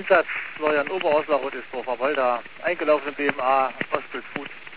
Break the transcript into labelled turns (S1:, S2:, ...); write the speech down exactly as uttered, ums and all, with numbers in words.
S1: Einsatz, Florian Oberhausler, Rot ist Dorfer Wolda, eingelaufen im B M A, Ostbild Food.